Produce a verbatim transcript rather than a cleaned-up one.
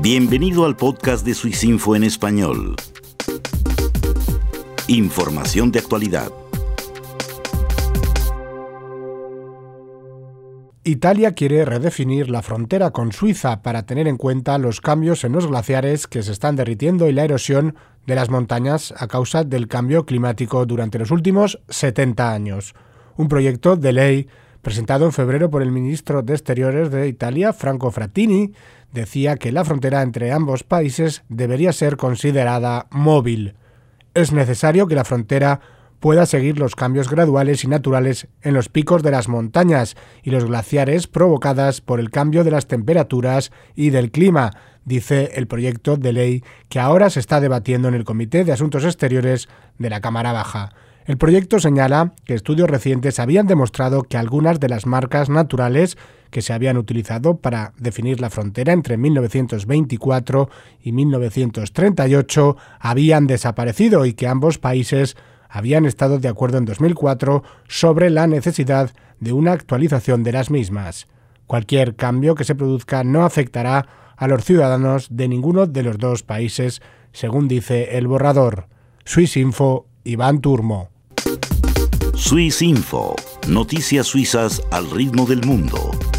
Bienvenido al podcast de Swissinfo en español. Información de actualidad. Italia quiere redefinir la frontera con Suiza para tener en cuenta los cambios en los glaciares que se están derritiendo y la erosión de las montañas a causa del cambio climático durante los últimos setenta años. Un proyecto de ley presentado en febrero por el ministro de Exteriores de Italia, Franco Frattini, decía que la frontera entre ambos países debería ser considerada móvil. Es necesario que la frontera pueda seguir los cambios graduales y naturales en los picos de las montañas y los glaciares provocadas por el cambio de las temperaturas y del clima, dice el proyecto de ley que ahora se está debatiendo en el Comité de Asuntos Exteriores de la Cámara Baja. El proyecto señala que estudios recientes habían demostrado que algunas de las marcas naturales que se habían utilizado para definir la frontera entre mil novecientos veinticuatro y mil novecientos treinta y ocho habían desaparecido y que ambos países habían estado de acuerdo en dos mil cuatro sobre la necesidad de una actualización de las mismas. Cualquier cambio que se produzca no afectará a los ciudadanos de ninguno de los dos países, según dice el borrador. Swissinfo, Iván Turmo. Swissinfo, noticias suizas al ritmo del mundo.